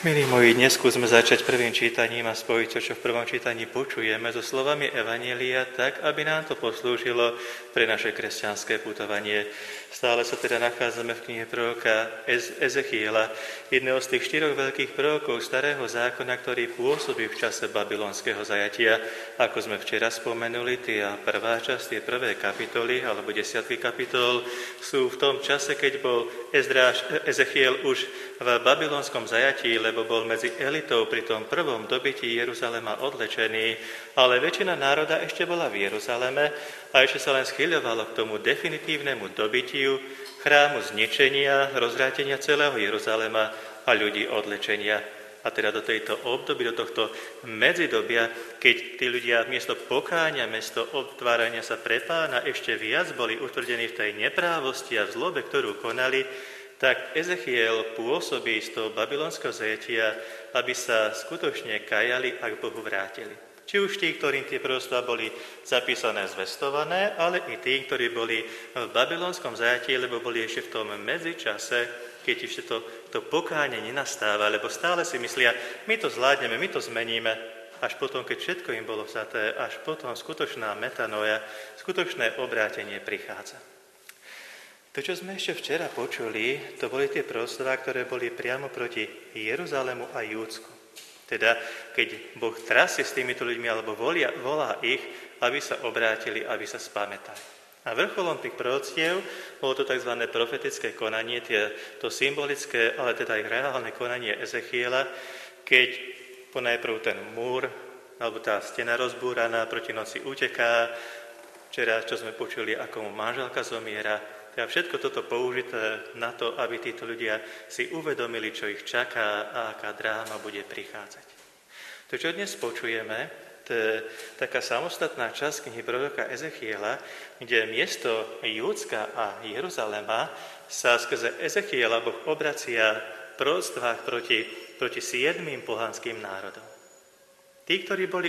Milí moji, dnes skúsme začať prvým čítaním a spojiť to, čo v prvom čítaní počujeme, so slovami Evanjelia, tak, aby nám to poslúžilo pre naše kresťanské putovanie. Stále sa teda nachádzame v knihe proroka Ezechiela, jedného z tých 4 veľkých prorokov Starého zákona, ktorý pôsobí v čase babylonského zajatia. Ako sme včera spomenuli, tá prvá časť, tie prvé kapitoly, alebo 10 kapitol, sú v tom čase, keď bol Ezechiel už v babylonskom zajatí, lebo bol medzi elitou pri tom prvom dobití Jeruzalema odlečený, ale väčšina národa ešte bola v Jeruzaleme a ešte sa len schyľovalo k tomu definitívnemu dobitiu, chrámu zničenia, rozvrátenia celého Jeruzalema a ľudí odlečenia. A teda do tejto období, do tohto medzidobia, keď tí ľudia miesto pokáňa, miesto obtvárania sa pre Pána ešte viac boli utvrdení v tej neprávosti a v zlobe, ktorú konali, tak Ezechiel pôsobí z toho babylonského zajatia, aby sa skutočne kajali a k Bohu vrátili. Či už tí, ktorým tie proroctvá boli zapísané, zvestované, ale i tí, ktorí boli v babylonskom zajatí, lebo boli ešte v tom medzičase, keď ešte to pokánie nenastáva, lebo stále si myslia, my to zvládneme, my to zmeníme, až potom, keď všetko im bolo vzaté, až potom skutočná metanoja, skutočné obrátenie prichádza. To, čo sme ešte včera počuli, to boli tie proroctvá, ktoré boli priamo proti Jeruzalému a Júdsku. Teda, keď Boh trasie s týmito ľuďmi, alebo volá ich, aby sa obrátili, aby sa spamätali. A vrcholom tých proroctiev bolo to tzv. Profetické konanie, to symbolické, ale teda aj reálne konanie Ezechiela, keď ponajprv ten múr, alebo tá stena rozbúraná proti noci uteká, včera, čo sme počuli, ako mu manželka zomiera, teda všetko toto použité na to, aby títo ľudia si uvedomili, čo ich čaká a aká dráma bude prichádzať. To, čo dnes počujeme, to je taká samostatná časť knihy proroka Ezechiela, kde miesto Júdska a Jeruzalema sa skrze Ezechiela Boh obracia v proroctvách proti 7 pohanským národom. Tí, ktorí boli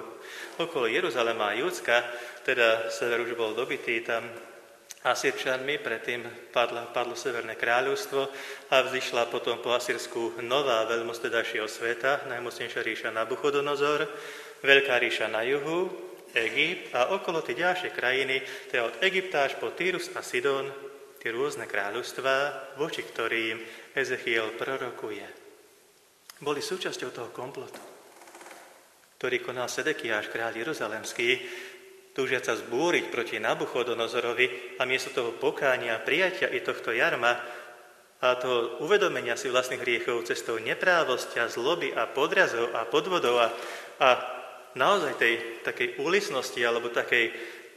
okolo Jeruzalema a Júdska, teda sever už bol dobitý tam Asýrčanmi, predtým padlo Severné kráľovstvo a vzýšla potom po Asýrsku nová veľmoc tedajšieho sveta, najmocnejšia ríša Nabuchodonozor, veľká ríša na juhu, Egypt a okolo tie ďalšie krajiny, teda od Egypta až po Tyrus a Sidon, tie rôzne kráľovstvá, voči ktorým Ezechiel prorokuje. Boli súčasťou toho komplotu, ktorý konal Sedekiáš, kráľ jeruzalemský, túžiac sa zbúriť proti Nabuchodonozorovi a miesto toho pokánia, prijatia i tohto jarma a toho uvedomenia si vlastných hriechov cestou neprávosti a zloby a podrazov a podvodov a naozaj tej takej úlisnosti alebo takej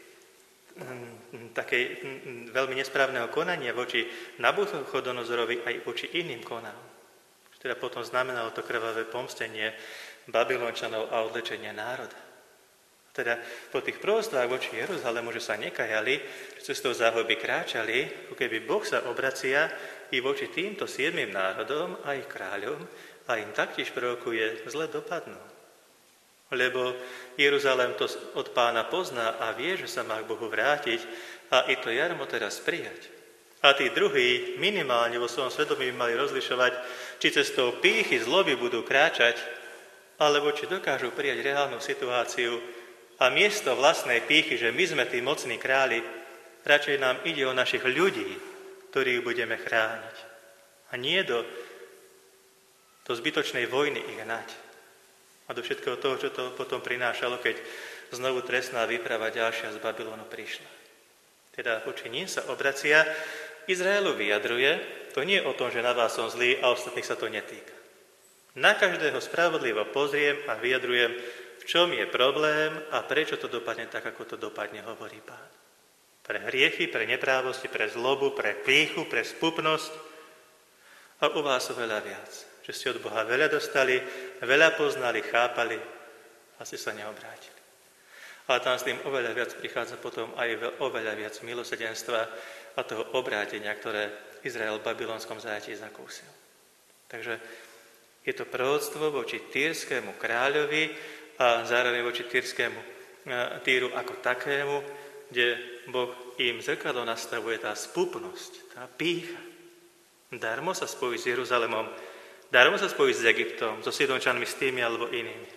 veľmi nesprávneho konania voči Nabuchodonozorovi aj voči iným konám. Teda potom znamenalo to krvavé pomstenie Babylončanov a odlečenie národa. Teda po tých proroctvách voči Jeruzalému, že sa nekajali, že cestou záhuby kráčali, ako keby Boh sa obracia i voči týmto 7 národom a ich kráľom a im taktiež prorokuje, zle dopadnú. Lebo Jeruzalém to od Pána pozná a vie, že sa má k Bohu vrátiť a i to jarmo teraz prijať. A tí druhí minimálne vo svojom svedomí mali rozlišovať, či cestou pýchy, zloby budú kráčať, alebo či dokážu prijať reálnu situáciu. A miesto vlastnej pýchy, že my sme tí mocní králi, radšej nám ide o našich ľudí, ktorých budeme chrániť. A nie do zbytočnej vojny ich hnať. A do všetkého toho, čo to potom prinášalo, keď znovu trestná výprava ďalšia z Babylonu prišla. Teda voči ním sa obracia, Izraelu vyjadruje, to nie je o tom, že na vás som zlý a ostatných sa to netýka. Na každého spravodlivo pozriem a vyjadrujem, v čom je problém a prečo to dopadne tak, ako to dopadne, hovorí Pán. Pre hriechy, pre neprávosti, pre zlobu, pre pýchu, pre spupnosť a u vás oveľa viac. Že ste od Boha veľa dostali, veľa poznali, chápali a ste sa neobrátili. Ale tam s tým oveľa viac prichádza potom aj oveľa viac milosrdenstva a toho obrátenia, ktoré Izrael v babylonskom zajatí zakúsil. Takže je to proroctvo voči Týrskému kráľovi a zároveň voči Týru ako takému, kde Boh im zrkadlo nastavuje tá spupnosť, tá pýcha. Darmo sa spojí s Jeruzalemom, Darmo sa spojiť s Egyptom, so Sidončanmi, s tými alebo inými.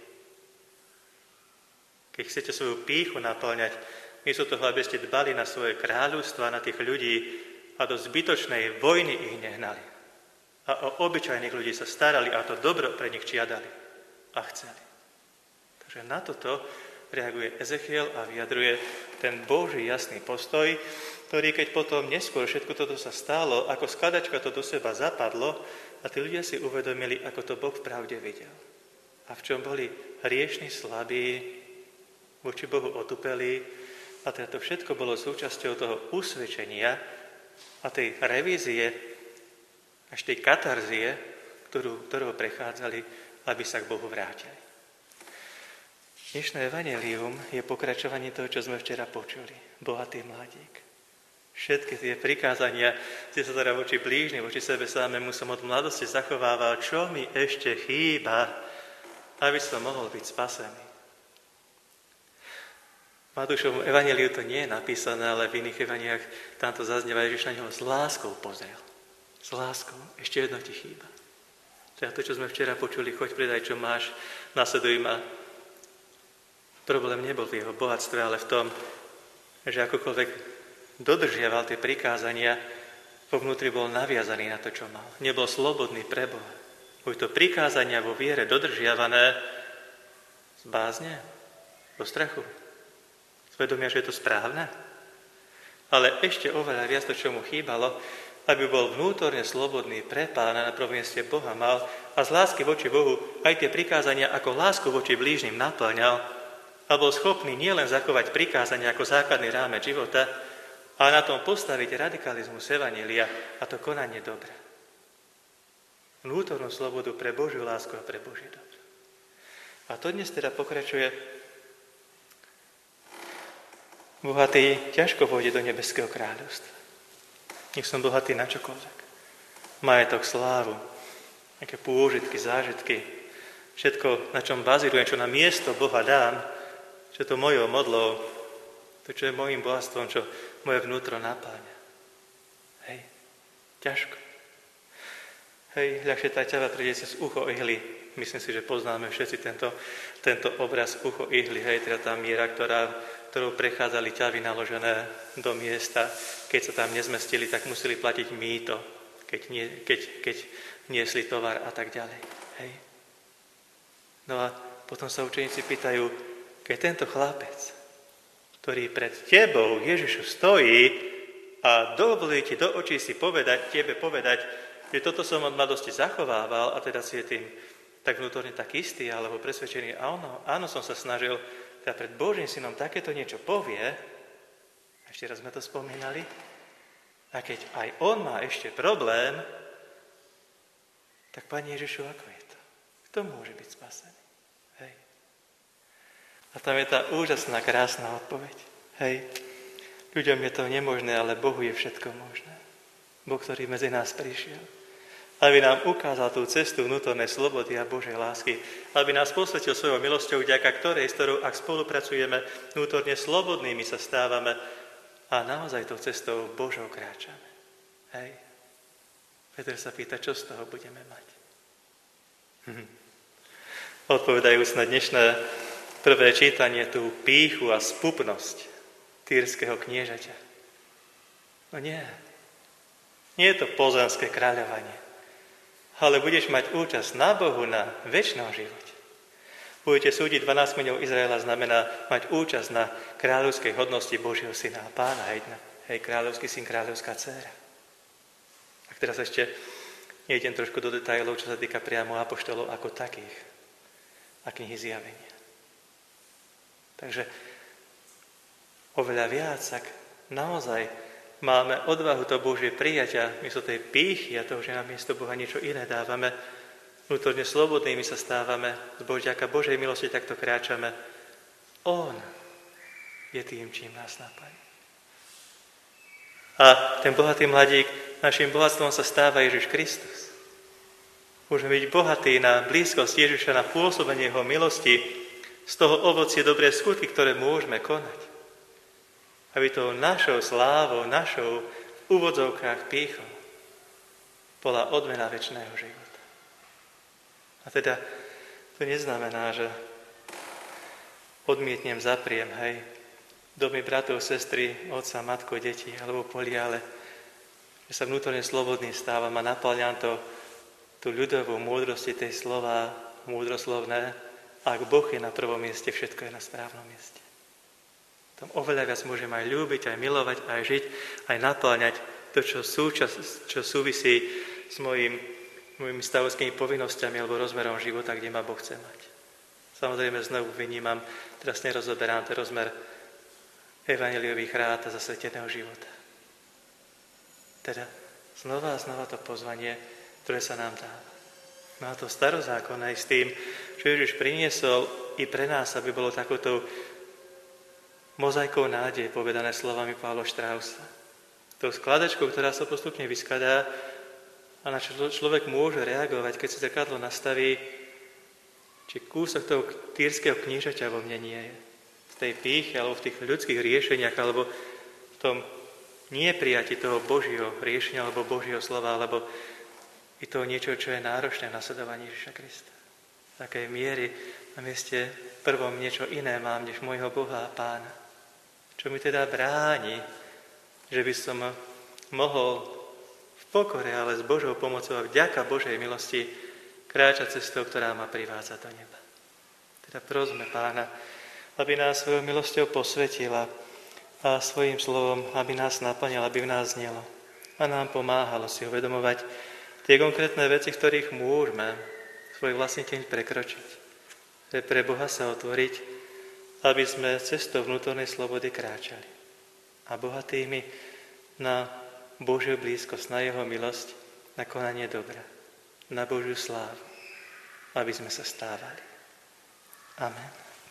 Keď chcete svoju pýchu naplňať, miesto toho, aby ste dbali na svoje kráľovstva, na tých ľudí a do zbytočnej vojny ich nehnali. A o obyčajných ľudí sa starali a to dobro pre nich čiadali a chceli. Takže na toto reaguje Ezechiel a vyjadruje ten Boží jasný postoj, ktorý keď potom neskôr všetko toto sa stalo, ako skladačka to do seba zapadlo a tí ľudia si uvedomili, ako to Boh v pravde videl. A v čom boli hriešni, slabí, voči Bohu otupeli. A teda to všetko bolo súčasťou toho usvedčenia a tej revízie, až tej katarzie, ktorou prechádzali, aby sa k Bohu vrátili. Dnešné evanjelium je pokračovanie toho, čo sme včera počuli. Bohatý mladík. Všetky tie prikázania, tie sa teda voči blížnym, voči sebe samému som od mladosti zachovával, čo mi ešte chýba, aby som mohol byť spasený. V Matúšovom evanjeliu to nie je napísané, ale v iných evanjeliách tam to zaznieva, Ježiš na neho s láskou pozrel. S láskou. Ešte jedno ti chýba. Teda to, čo sme včera počuli, choď predaj, čo máš, nasleduj ma. Problém nebol v jeho bohatstve, ale v tom, že akokoľvek dodržiaval tie prikázania, vo vnútri bol naviazaný na to, čo mal. Nebol slobodný pre Boha. Boli to prikázania vo viere dodržiavané z bázne, zo strachu. Svedomia, že je to správne. Ale ešte oveľa viac to, čo mu chýbalo, aby bol vnútorne slobodný pre Pána, na prvom mieste Boha mal a z lásky voči Bohu aj tie prikázania ako lásku voči blížnym naplňal a bol schopný nielen zachovať prikázania ako základný rámec života, ale na tom postaviť radikalizmus evanjelia a to konanie dobra. Vnútornú slobodu pre Božiu lásku a pre Božie dobro. A to dnes teda pokračuje. Bohatý ťažko vôjde do nebeského kráľovstva. Nech som bohatý na čokoľvek. Majetok, slávu, nejaké pôžitky, zážitky, všetko, na čom bazírujem, čo na miesto Boha dám, čo to mojou modlou, to, čo je mojím bohatstvom, čo moje vnútro napáňa. Hej, ťažko. Hej, ľahšie tá ťava príde cez ucho ihly. Myslím si, že poznáme všetci tento obraz ucho ihly. Hej, teda tá miera, ktorou prechádzali ťavy naložené do miesta. Keď sa tam nezmestili, tak museli platiť mýto, keď niesli tovar a tak ďalej. Hej. No a potom sa učeníci pýtajú, keď tento chlapec, ktorý pred tebou, Ježišu, stojí a dovolí ti do očí si tebe povedať, že toto som od mladosti zachovával a teda si je tým tak vnútorne tak istý alebo presvedčený, áno, som sa snažil, teda pred Božím synom takéto niečo povie, ešte raz sme to spomínali, a keď aj on má ešte problém, tak Pane Ježišu, ako je to? Kto môže byť spasený? Hej. A tam je tá úžasná, krásna odpoveď. Hej. Ľuďom je to nemožné, ale Bohu je všetko možné. Boh, ktorý medzi nás prišiel. Aby nám ukázal tú cestu vnútornej slobody a Božej lásky. Aby nás posvetil svojou milosťou, vďaka ktorej, s ktorou, ak spolupracujeme, vnútorne slobodnými sa stávame a naozaj tou cestou Božou kráčame. Hej. Peter sa pýta, čo z toho budeme mať. Odpovedajúc na dnešné prvé čítanie, tú pýchu a spupnosť týrskeho kniežaťa. No nie. Nie je to pozemské kráľovanie. Ale budeš mať účasť na Bohu, na večnom živote. Budete súdiť 12 kmeňov Izraela, znamená mať účasť na kráľovskej hodnosti Božieho syna a Pána. Hej, kráľovský syn, kráľovská dcéra. A teraz ešte nejdem trošku do detailov, čo sa týka priamo apoštolov ako takých a knihy Zjavenia. Takže oveľa viac, ak naozaj máme odvahu to Božie prijatia, miesto tej pýchy a toho, že na miesto Boha niečo iné dávame, vnútorne slobodnými sa stávame, z vďaka Božej milosti takto kráčame. On je tým, čím nás napája. A ten bohatý mladík, našim bohatstvom sa stáva Ježiš Kristus. Môžeme byť bohatí na blízkosť Ježiša, na pôsobenie jeho milosti, z toho ovocie dobré skutky, ktoré môžeme konať. Aby tou našou slávou, našou v úvodzovkách pýchou bola odmena večného života. A teda to neznamená, že odmietnem, zapriem, hej, domy bratov, sestry, otca, matko, deti alebo polia, ale že sa vnútorne slobodný stávam a naplňam to tú ľudovú múdrosti tej slova, múdroslovné, ak Boh je na prvom mieste, všetko je na správnom mieste. Tam oveľa viac môžem aj ľúbiť, aj milovať, aj žiť, aj naplňať to, čo súvisí s mojimi stavovskými povinnosťami alebo rozmerom života, kde ma Boh chce mať. Samozrejme znovu vynímam, teraz nerozoberám ten rozmer evanjeliových rád a zasveteného života. Teda znova a znova to pozvanie, ktoré sa nám dáva. No a to starozákonné s tým, čo Ježiš priniesol i pre nás, aby bolo takouto mozaikou nádej, povedané slovami Pavla Štrausa. Tou skladačkou, ktorá sa postupne vyskladá a na čo človek môže reagovať, keď si zrkadlo nastaví, či kúsok toho týrskeho knížaťa vo mne nie je. V tej pýche, alebo v tých ľudských riešeniach, alebo v tom neprijati toho Božieho riešenia, alebo Božieho slova, alebo i toho niečo, čo je náročné v nasledovaní Ježiša Krista. V takej miery na mieste prvom niečo iné mám, než môjho Boha a Pána. Čo mi teda bráni, že by som mohol v pokore, ale s Božou pomocou a vďaka Božej milosti kráčať cestou, ktorá ma privádza do neba. Teda prosme Pána, aby nás svojou milosťou posvetila a svojím slovom, aby nás naplňal, aby v nás znelo. A nám pomáhalo si uvedomovať tie konkrétne veci, v ktorých môžeme svoj vlastný deň prekročiť. Pre Boha sa otvoriť, aby sme cestou vnútornej slobody kráčali. A bohatými na Božiu blízkosť, na Jeho milosť, na konanie dobra, na Božiu slávu, aby sme sa stávali. Amen.